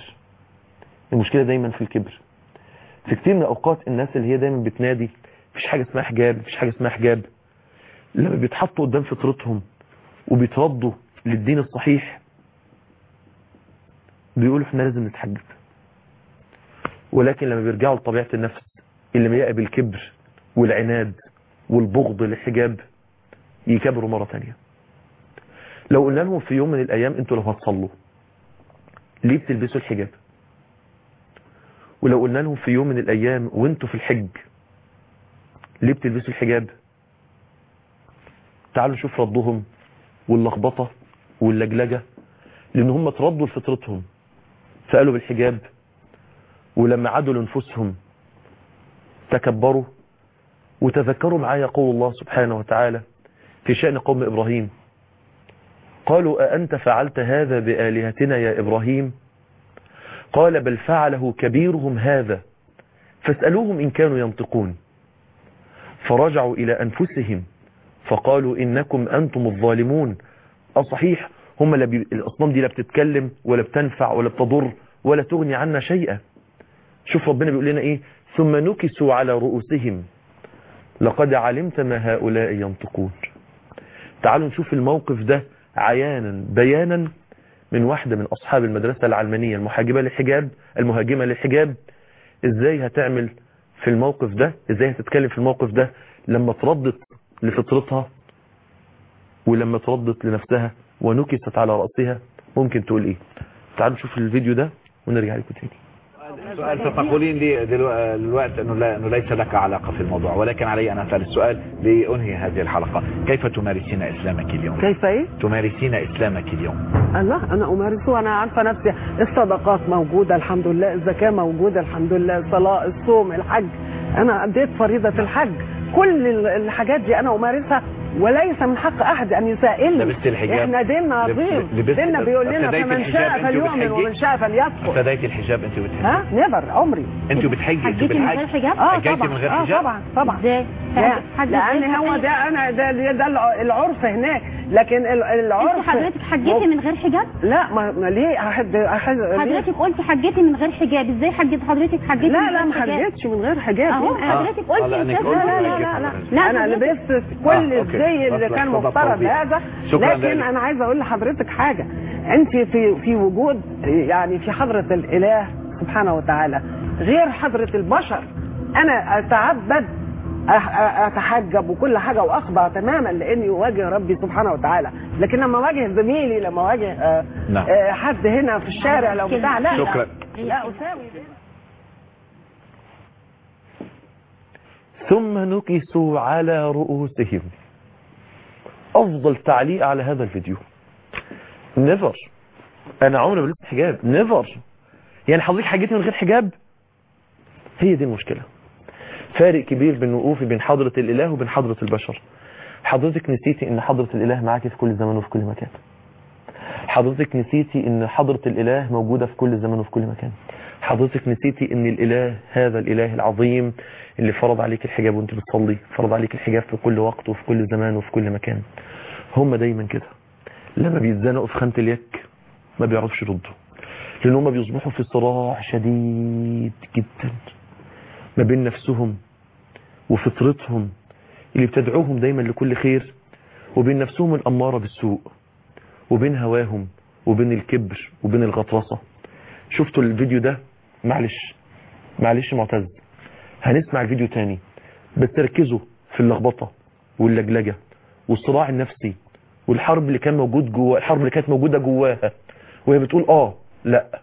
في كتير من الأوقات الناس اللي هي دايما بتنادي مفيش حاجة اسمها حجاب، لما بيتحطوا قدام فطرتهم وبيتردوا للدين الصحيح بيقولوا احنا لازم نتحجب. ولكن لما بيرجعوا لطبيعة النفس اللي مليئة بالكبر والعناد والبغض للحجاب يكبروا مرة تانية. لو قلنا لهم في يوم من الأيام انتوا لو هتصلوا ليه بتلبسوا الحجاب؟ ولو قلنا لهم في يوم من الأيام وانتوا في الحج ليه بتلبسوا الحجاب؟ تعالوا نشوف ردهم واللخبطة واللجلجة، لأن هم تردوا لفطرتهم فقالوا بالحجاب، ولما عادوا لنفسهم تكبروا. وتذكروا معايا قول الله سبحانه وتعالى في شأن قوم إبراهيم، قالوا أأنت فعلت هذا بآلهتنا يا إبراهيم؟ قال بل فعله كبيرهم هذا فاسألوهم إن كانوا ينطقون. فرجعوا إلى أنفسهم فقالوا إنكم أنتم الظالمون. صحيح هم الأصنام دي لا بتتكلم ولا بتنفع ولا بتضر ولا تغني عنا شيئا. شوف ربنا بيقول لنا إيه؟ ثم نكسوا على رؤوسهم لقد علمت ما هؤلاء ينطقون. تعالوا نشوف الموقف ده عيانا بيانا من واحدة من أصحاب المدرسة العلمانية المهاجمة للحجاب، إزاي هتعمل في الموقف ده، إزاي هتتكلم في الموقف ده لما تردت لفطرتها ولما تردت لنفسها ونكست على رأسها ممكن تقول إيه. تعالوا نشوف الفيديو ده ونرجع لكم تاني. سؤال ستقولين لي دلوقتي انه ليس لك علاقة في الموضوع، ولكن علي ان اسال السؤال لانهي هذه الحلقة. كيف تمارسين اسلامك اليوم؟ كيف ايه؟ تمارسين اسلامك اليوم؟ الله انا امارسه، انا عارفه نفسي. الصدقات موجودة الحمد لله، الزكاة موجودة الحمد لله، الصلاة، الصوم، الحج. انا اديت فريضة الحج، كل الحاجات دي انا امارسها وليس من حق احد ان يسائلني. لبست الحجاب؟ احنا ديننا عظيم، ديننا بيقول لنا فمن شاء فليؤمن ومن شاء فليكفر. ابتديتي الحجاب انت بتحجي؟ ها نيفر عمري. انت بتحجي؟ حجيتي من غير حجاب؟ حجيتي من غير حجاب؟ طبعا ازاي؟ لان هو ده انا ده العرف هناك، لكن العرف. انت حضرتك حجيتي من غير حجاب؟ لا ما ليه حضرتك قلتي حجيتي من غير حجاب، ازاي حضرتك حجيتي؟ لا ما حجيتش من غير حجاب. اهو حضرتك قلتي لا انا لبست كل الزي اللي كان مفترض هذا. لكن انا عايزه اقول لحضرتك حاجه، انت في وجود يعني في حضره الاله سبحانه وتعالى غير حضره البشر. انا اتعبد اتحجب وكل حاجه واخضع تماما لاني اواجه ربي سبحانه وتعالى، لكن لما اواجه زميلي، لما اواجه حد هنا في الشارع لو بتاع لا شكرا. لا اساوي. ثم نكسوا على رؤوسهم. افضل تعليق على هذا الفيديو نيفر. انا عمري ما لبست حجاب، نيفر. يعني حضرتك حجيتي من غير حجاب؟ هي دي المشكله. فارق كبير بين وقوفي بين حضرة الإله وبين حضرة البشر. حضرتك نسيتي ان حضرة الإله معاكي في كل زمان وفي كل مكان. حضرتك نسيتي ان حضرة الإله موجودة في كل زمان وفي كل مكان. حضرتك نسيتي ان الإله هذا الإله العظيم اللي فرض عليك الحجاب وانت بتصلي، فرض عليك الحجاب في كل وقت وفي كل زمان وفي كل مكان. هم دايما كده لما بيتزنقوا في خانة اليك ما بيعرفش يردوا، لان هم بيصبحوا في صراع شديد جدا ما بين نفسهم وفطرتهم اللي بتدعوهم دايما لكل خير، وبين نفسهم الأمارة بالسوء، وبين هواهم وبين الكبر وبين الغطرسة. شفتوا الفيديو ده؟ معلش معتز، هنسمع الفيديو تاني بس تركزوا في اللخبطة واللجلجة والصراع النفسي والحرب اللي كان موجود جوا، الحرب اللي كانت موجودة جواها وهي بتقول لا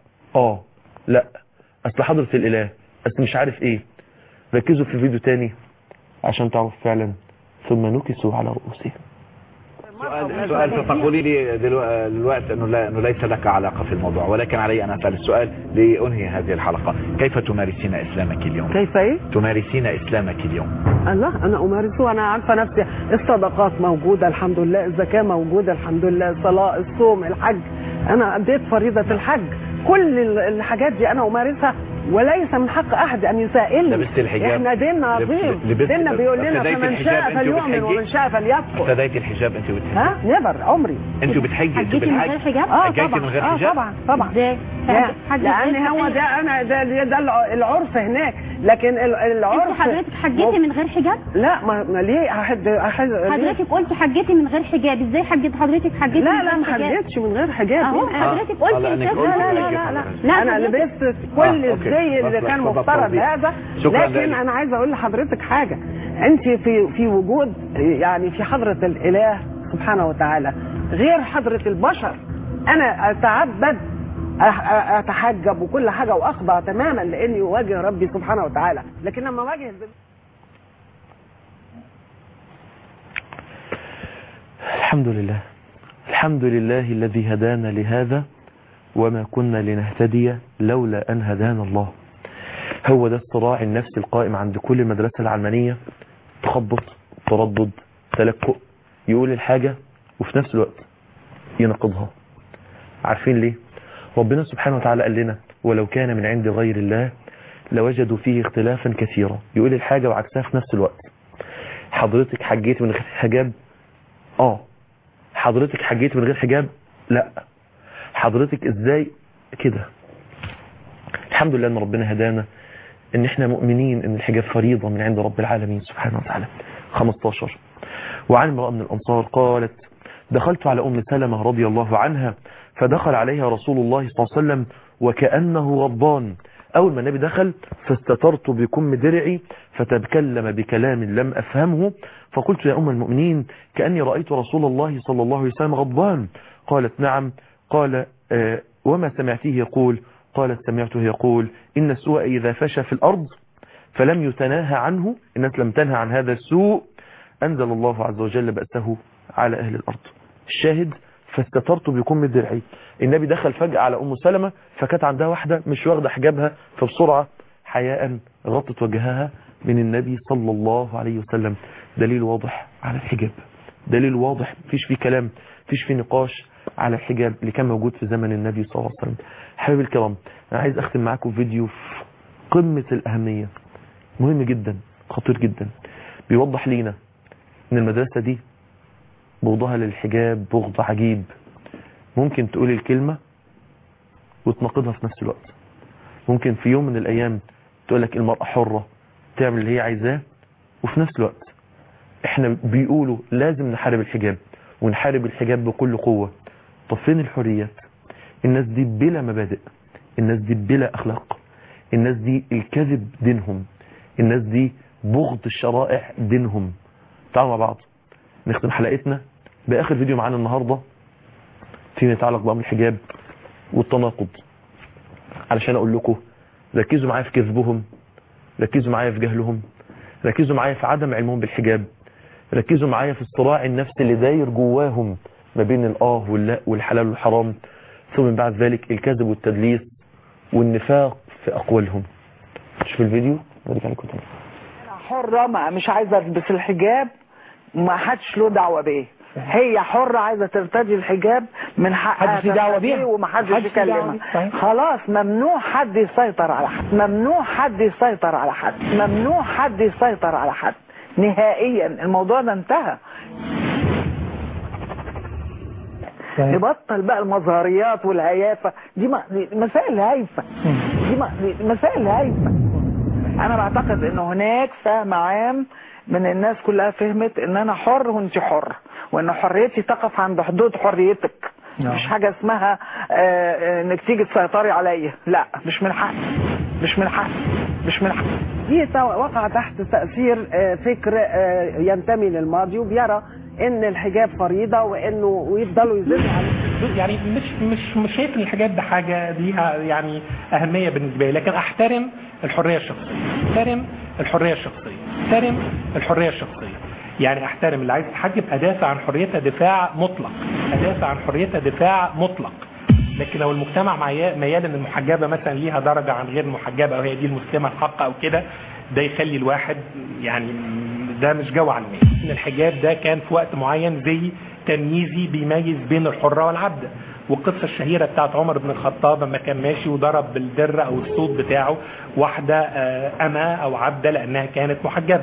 اصل حضرة الإله اصل مش عارف ايه. ركزوا في الفيديو تاني عشان تعرف فعلا. ثم نكسوا على رؤوسهم. سؤال ستقولي لي دلوقتي انه ليس لك علاقة في الموضوع، ولكن علي ان اسال السؤال لانهي هذه الحلقة. كيف تمارسين اسلامك اليوم؟ كيف ايه؟ تمارسين اسلامك اليوم؟ الله انا امارسه، انا عارفه نفسي. الصدقات موجوده الحمد لله، الزكاه موجوده الحمد لله، الصلاه، الصوم، الحج، انا اديت فريضه الحج، كل الحاجات دي انا امارسها، وليس من حق احد ان يسائلني. لبست الحجاب؟ احنا ديننا عظيم، ديننا بيقول لنا فمن شاء فليؤمن ومن شاء فليكفر. ابتديت الحجاب انت بتحجي؟ ها نيفر عمري. انت بتحجي؟ حجيتي من غير حجاب؟ حجيتي من غير حجاب؟ طبعا ازاي؟ لان هو ده انا ده العرف هناك، لكن العرف. انت حضرتك حجيتي من غير حجاب؟ لا ما ليه حضرتك قلتي حجيتي من غير حجاب، ازاي حضرتك حجيتي؟ لا ما حجيتش من غير حجاب. اهو حضرتك قلتي لا انا لبست كل الزي اللي كان مفترض هذا. لكن انا عايزه اقول لحضرتك حاجه، انت في وجود يعني في حضره الاله سبحانه وتعالى غير حضره البشر. انا اتعبد اتحجب وكل حاجه واخضع تماما لاني اواجه ربي سبحانه وتعالى، لكن لما اواجه الحمد لله، الحمد لله الذي هدانا لهذا وما كنا لنهتدي لولا أن هدانا الله. هو ده الصراع النفسي القائم عند كل المدرسة العلمانية، تخبط، تردد، تلكؤ، يقول الحاجة وفي نفس الوقت ينقضها. عارفين ليه؟ ربنا سبحانه وتعالى قال لنا ولو كان من عند غير الله لوجدوا فيه اختلافا كثيرا، يقول الحاجة وعكسها في نفس الوقت. حضرتك حجيت من غير حجاب؟ حضرتك حجيت من غير حجاب؟ لا. حضرتك ازاي كده؟ الحمد لله ان ربنا هدانا ان احنا مؤمنين ان الحجاب فريضة من عند رب العالمين سبحانه وتعالى. 15. وعن امرأة من الانصار قالت دخلت على ام سلمة رضي الله عنها فدخل عليها رسول الله صلى الله عليه وسلم وكأنه غضبان. اول ما النبي دخل فاستترت بكم درعي فتكلم بكلام لم افهمه فقلت يا ام المؤمنين كأني رأيت رسول الله صلى الله عليه وسلم غضبان. قالت نعم. قال وما سمعتيه يقول؟ قالت سمعته يقول إن السوء إذا فشى في الأرض فلم يتناهى عنه، الناس لم تنهى عن هذا السوء أنزل الله عز وجل بأسه على أهل الأرض. الشاهد فاستترت بكم درعي. النبي دخل فجأة على أم سلمة فكانت عندها واحدة مش واخدة حجابها، فبسرعة حياء غطت وجهها من النبي صلى الله عليه وسلم. دليل واضح على الحجاب، دليل واضح، مفيش فيه كلام، مفيش فيه نقاش على الحجاب اللي كان موجود في زمن النبي صلى الله عليه وسلم. حبيبي الكرام، انا عايز اختم معاكم فيديو في قمة الاهمية، مهم جدا، خطير جدا، بيوضح لينا ان المدرسة دي بغضها للحجاب بغض عجيب. ممكن تقول الكلمة وتناقضها في نفس الوقت. ممكن في يوم من الايام تقولك المرأة حرة تعمل اللي هي عايزاه، وفي نفس الوقت احنا بيقولوا لازم نحارب الحجاب ونحارب الحجاب بكل قوة. طب فين الحريات؟ الناس دي بلا مبادئ، الناس دي بلا اخلاق، الناس دي الكذب دينهم، الناس دي بغض الشرائع دينهم. تعالوا مع بعض نختم حلقتنا باخر فيديو معانا النهاردة فيما يتعلق بأمر الحجاب والتناقض، علشان اقول لكم ركزوا معايا في كذبهم، ركزوا معايا في جهلهم، ركزوا معايا في عدم علمهم بالحجاب، ركزوا معايا في الصراع النفسي اللي داير جواهم ما بين الآه واللا والحلال والحرام، ثم من بعد ذلك الكذب والتدليس والنفاق في أقوالهم. شوف الفيديو ونرجع لكم تاني. أنا حرة، ما مش عايزة ألبس الحجاب، ما حدش له دعوة بيه. هي حرة عايزة ترتدي الحجاب، من حقها محدش دعوة بيها وما حدش يكلمها. خلاص ممنوع حد يسيطر على حد، ممنوع حد يسيطر على حد، ممنوع حد يسيطر على حد نهائيا. الموضوع ده انتهى. نبطل بقى المظهريات والهيافة دي مسائل هايفة، دي مسائل هايفة. انا بعتقد ان هناك فهم عام من الناس كلها فهمت ان انا حر وانت حر، وان حريتي تقف عند حدود حريتك. مش حاجة اسمها انك تيجي تسيطري عليا، لا، مش من حقي، مش من حقي، مش من حقي. دي وقع تحت تأثير فكر ينتمي للماضي وبيرى ان الحجاب فريضة وانه ويفضلوا يزيدوا عليه. يعني مش شايف ان الحجاب ده حاجة ليها يعني اهمية بالنسبة لي، لكن احترم الحرية الشخصية، احترم الحرية الشخصية، احترم الحرية الشخصية. يعني احترم اللي عايز تحجب، ادافع عن حريتها دفاع مطلق، ادافع عن حريتها دفاع مطلق. لكن لو المجتمع ميال ان المحجبه مثلا ليها درجه عن غير المحجبه او هي دي المسلمه الحق او كده، ده يخلي الواحد يعني ده مش جو علمي. ان الحجاب ده كان في وقت معين زي تمييزي بيميز بين الحره والعبده. والقصه الشهيره بتاعت عمر بن الخطاب لما كان ماشي وضرب بالدره او الصوت بتاعه واحده اما او عبده لانها كانت محجبه.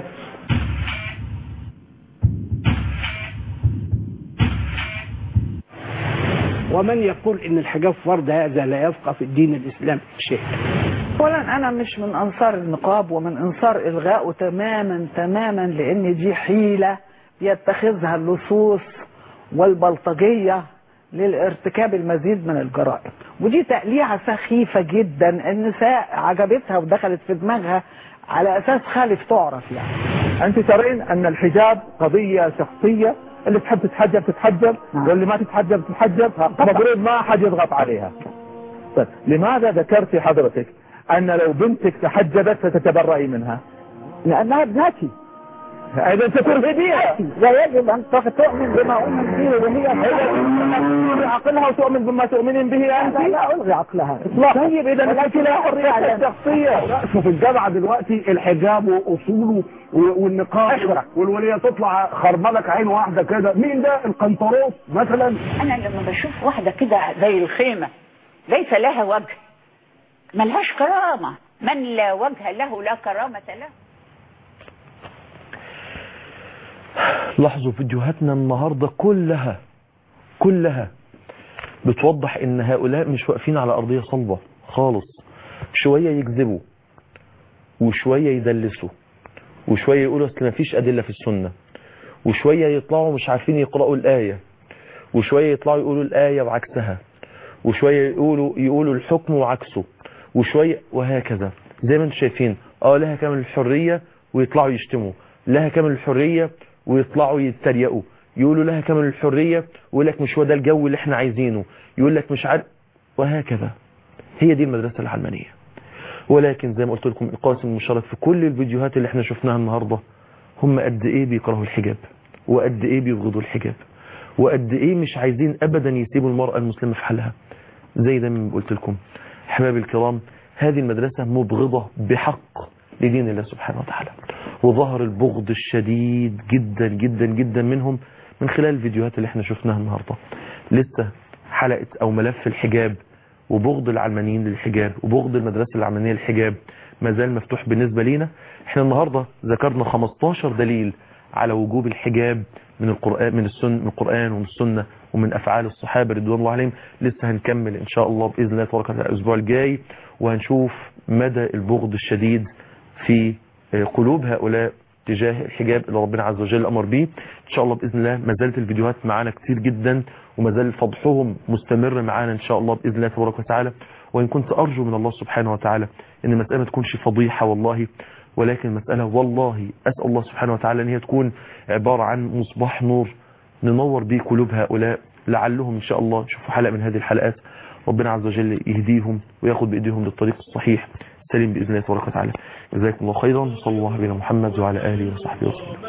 ومن يقول ان الحجاب فرض هذا لا يفقه في الدين الاسلامي شيء. اولا انا مش من انصار النقاب ومن انصار الغائه تماما لان دي حيله يتخذها اللصوص والبلطجيه للارتكاب المزيد من الجرائم، ودي تقليعه سخيفه جدا. النساء عجبتها ودخلت في دماغها على اساس خالف تعرف. يعني انت ترين ان الحجاب قضيه شخصيه، اللي تحب تتحجب تتحجب واللي ما تتحجب تتحجب، المفروض ما حد يضغط عليها. طيب لماذا ذكرتي حضرتك ان لو بنتك تحجبت فتتبرئي منها؟ لانها ابنتي. اذا ترفضيها. لا يجب ان تؤمن بما اؤمن به وهي تلغي عقلها وتؤمن بما تؤمنين به انت. لا الغي عقلها اطلاقا. طيب اذا لك لا حريه شخصيه. شوف الجامعه دلوقتي الحجاب واصوله والنقاش والوليه تطلع خربلك عين واحده كده، مين ده القنطروس مثلا؟ انا لما بشوف واحده كده زي الخيمه ليس لها وجه ملهاش كرامه، من لا وجه له لا كرامه له. لاحظوا فيديوهاتنا النهاردة كلها بتوضح ان هؤلاء مش واقفين على ارضية صلبة خالص. شوية يكذبوا وشوية يدلسوا وشوية يقولوا اصل ما فيش ادلة في السنة، وشوية يطلعوا مش عارفين يقرأوا الآية، وشوية يطلعوا يقولوا الآية وعكسها، وشوية يقولوا الحكم وعكسه، وشوية وهكذا. زي ما انتم شايفين لها كامل الحرية ويطلعوا يشتموا، لها كامل الحرية ويطلعوا يتريقوا، يقولوا لها كامل الحرية ويقول لك مش هو ده الجو اللي احنا عايزينه، يقول لك مش عارف، وهكذا. هي دي المدرسة العلمانية. ولكن زي ما قلت لكم القاسم المشترك في كل الفيديوهات اللي احنا شفناها النهاردة، هم قد ايه بيكرهوا الحجاب، وقد ايه بيبغضوا الحجاب، وقد ايه مش عايزين ابدا يسيبوا المرأة المسلمة في حالها. زي ده ما قلت لكم احبابي الكرام، هذه المدرسة مبغضة بحق لدين الله سبحانه وتعالى، وظهر البغض الشديد جدا جدا جدا منهم من خلال الفيديوهات اللي احنا شفناها النهاردة. لسه حلقة او ملف الحجاب وبغض العلمانيين للحجاب وبغض المدرسة العلمانية للحجاب ما زال مفتوح بالنسبة لينا. احنا النهاردة ذكرنا 15 دليل على وجوب الحجاب من القرآن من القرآن ومن السنة ومن أفعال الصحابة رضوان الله عليهم. لسه هنكمل إن شاء الله بإذن الله تبارك وتعالى الأسبوع الجاي، وهنشوف مدى البغض الشديد في قلوب هؤلاء تجاه الحجاب اللي ربنا عز وجل أمر به. إن شاء الله بإذن الله ما زالت الفيديوهات معانا كتير جدا، وما زال فضحهم مستمر معانا إن شاء الله بإذن الله تبارك وتعالى. وإن كنت أرجو من الله سبحانه وتعالى إن المسألة ما تكونش فضيحة والله، ولكن المسألة والله أسأل الله سبحانه وتعالى أن هي تكون عبارة عن مصباح نور ننور به قلوب هؤلاء، لعلهم إن شاء الله يشوفوا حلقة من هذه الحلقات ربنا عز وجل يهديهم وياخد بإيديهم للطريق الصحيح السليم بإذن الله تبارك وتعالى. جزاكم الله خيرا، صلى الله على محمد وعلى آله وصحبه وسلم.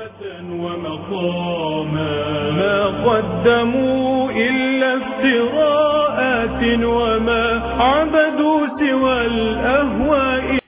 ما قدموا إلا افتراءات وما عبدوا